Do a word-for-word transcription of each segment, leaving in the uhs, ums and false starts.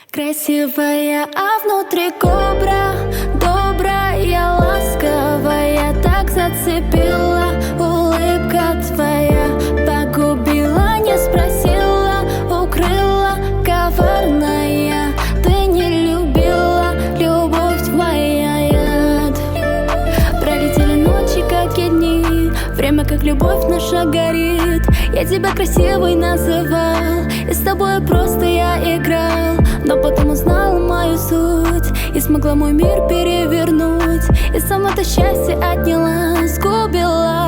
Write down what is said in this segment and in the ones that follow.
Красивая, а внутри кобра, добрая, ласковая, так зацепила улыбка твоя, погубила, не спросила, укрыла, коварная. Ты не любила, любовь твоя яд. Пролетели ночи, как и дни, время, как любовь наша горит. Я тебя красивой называл, и с тобой просто я играл. Но потом узнала мою суть и смогла мой мир перевернуть. И само-то счастье отняла, сгубила.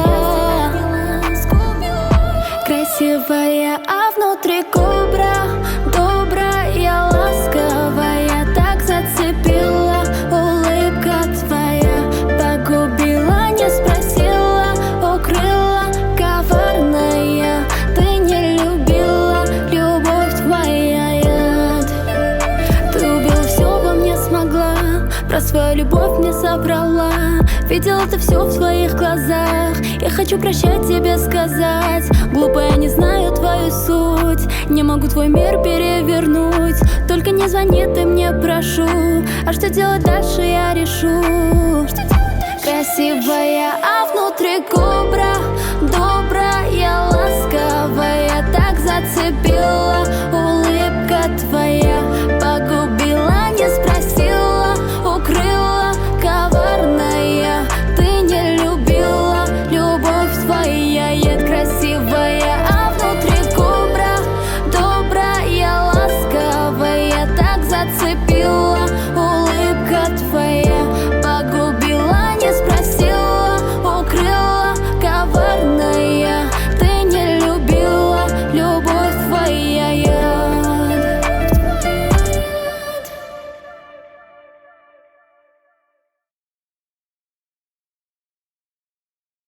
Красивая, а внутри кобра, добрая, ласковая, так зацепила улыбка твоя, погубила, не спросила, укрыла, коварная. Ты не любила, любовь твоя яд. Ты убила все во мне, смогла, про свою любовь мне собрала. Видел это все в твоих глазах. Я хочу прощать тебе сказать. Глупая, не знаю твою суть, не могу твой мир перевернуть. Только не звони, ты мне, прошу. А что делать дальше, я решу. Красивая, а внутри кобра, добрая, ласковая, так зацепила улыбка твоя,